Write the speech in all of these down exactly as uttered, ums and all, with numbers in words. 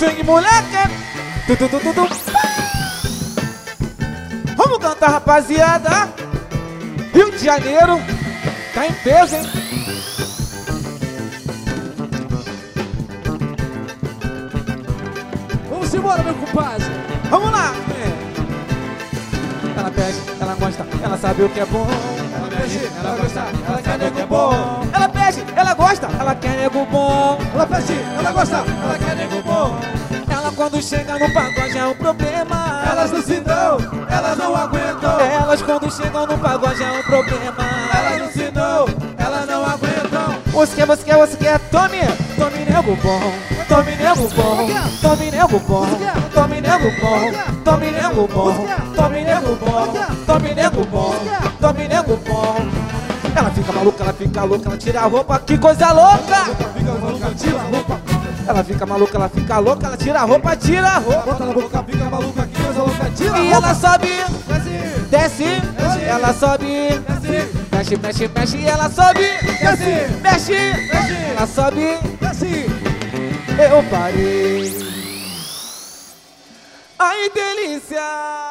Swing, moleque. Tu, tu, tu, tu, tu. Vamos cantar, rapaziada. Rio de Janeiro tá em peso, hein? Vamos embora, meu compadre. Vamos lá. Ela pede, ela gosta, ela sabe o que é bom. Ela pede, ela gosta, ela quer nego bom. Ela pede, ela gosta, ela quer nego bom. Ela pede, ela gosta, ela quer nego bom. Ela quando chega no pagode é um problema. Elas não se dão, elas não aguentam. Elas quando chegam no pagode é um problema. Elas não se dão, elas não aguentam. Você quer, você quer, você quer, tome, tome nego bom. Tome nego bom, tome nego bom. Tome nego bom, tome nego bom. Tome nego bom, tome nego bom. Tome nego bom. Ela fica maluca, ela fica louca, ela tira a roupa, que coisa louca! Fica maluca, tira a roupa. Ela fica maluca, ela fica louca, ela tira a roupa, tira a roupa. Bota na boca, fica maluca, que coisa louca, tira a E roupa. ela sobe, Desce, desce, ela sobe, desce, mexe, mexe, mexe, e ela sobe, desce, mexe, desce, ela sobe, desce. eu parei. Ai, delícia!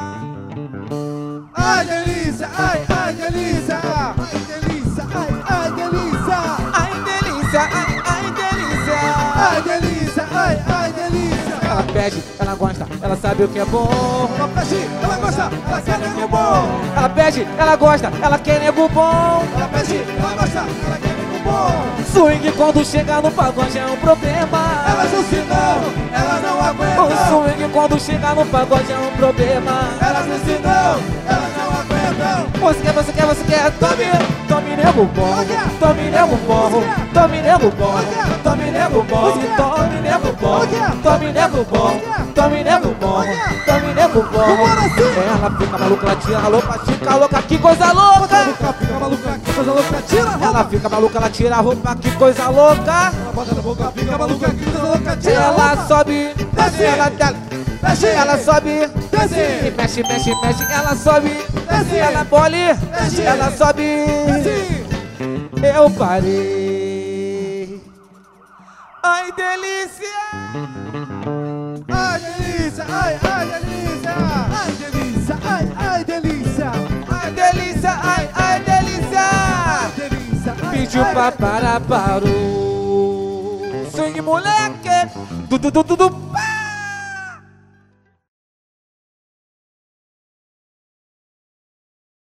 Ai, delícia, ai, ai, delícia. Ai, delícia, ai, ai, delícia. Ai, delícia, ai, ai, delícia! Ai, delícia, ai, ai, delícia. Ela pede, ela gosta, ela sabe o que é bom. Ela pede, ela gosta, ela quer nego bom. Ela pede, ela gosta, ela quer nego bom. Ela pede, ela gosta, ela quer nego bom. Swing quando chega no pagode é um problema. Elas não se dão, elas não O aguentam. swing quando chega no pagode é um problema. Elas não se dão, elas não aguentam. Você quer, você quer, você quer, tome, tome nego bom, tome nego bom, tome nego bom, tome nego bom, tome nego bom, tome nego bom, tome nego bom, tome nego bom. Ela fica maluca, ela tira a roupa, fica louca, que coisa louca. Fica, fica maluca, que coisa louca, tira a roupa. Ela fica maluca, ela tira a roupa, que coisa louca. Ela bota na boca, fica maluca, que coisa louca, tira a Ela roupa. sobe, Desce. ela dá. Desce, Ela sobe, desce, mexe, mexe, mexe, ela sobe, Desce. ela bole, Desce. ela sobe, desce. eu parei. Ai, delícia! Ai, delícia, ai, ai, delícia. Ai, delícia, ai, ai, delícia. Ai, delícia, ai, ai, delícia! Delícia, ai, Pediu ai, pra parar, parou. Swing, moleque! Du, du, du, du, du.